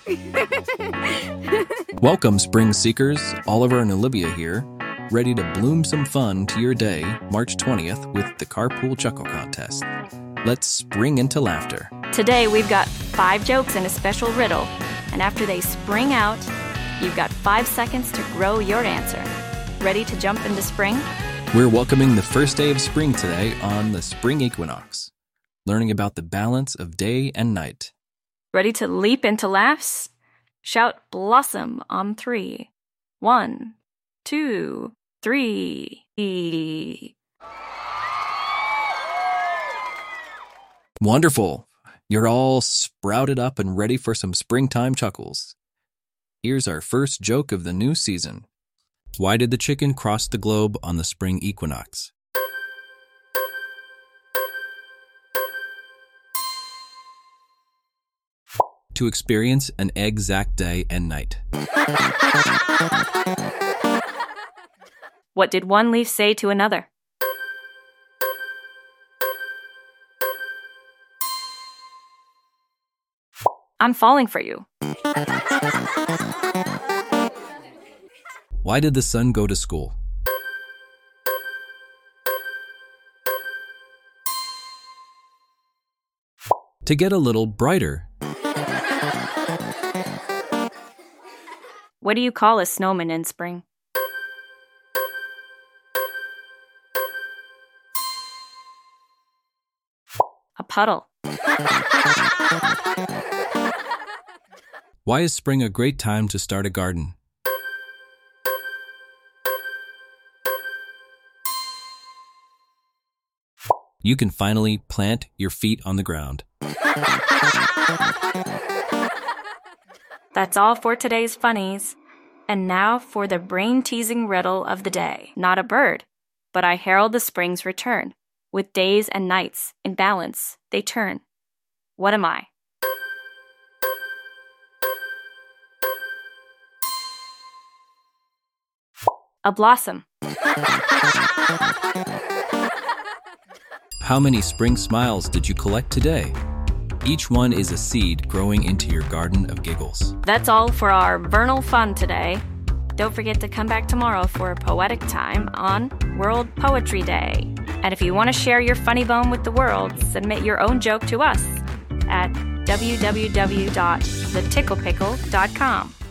Welcome, Spring Seekers. Oliver and Olivia here, ready to bloom some fun to your day, March 20th, with the Carpool Chuckle Contest. Let's spring into laughter. Today, we've got 5 jokes and a special riddle, and after they spring out, you've got 5 seconds to grow your answer. Ready to jump into spring? We're welcoming the first day of spring today on the spring equinox, learning about the balance of day and night. Ready to leap into laughs? Shout blossom on 3. 1, 2, 3. Wonderful. You're all sprouted up and ready for some springtime chuckles. Here's our first joke of the new season. Why did the chicken cross the globe on the spring equinox? To experience an exact day and night. What did one leaf say to another? I'm falling for you. Why did the sun go to school? To get a little brighter. What do you call a snowman in spring? A puddle. Why is spring a great time to start a garden? You can finally plant your feet on the ground. That's all for today's funnies. And now for the brain-teasing riddle of the day. Not a bird, but I herald the spring's return. With days and nights in balance, they turn. What am I? A blossom. How many spring smiles did you collect today? Each one is a seed growing into your garden of giggles. That's all for our vernal fun today. Don't forget to come back tomorrow for a poetic time on World Poetry Day. And if you want to share your funny bone with the world, submit your own joke to us at www.theticklepickle.com.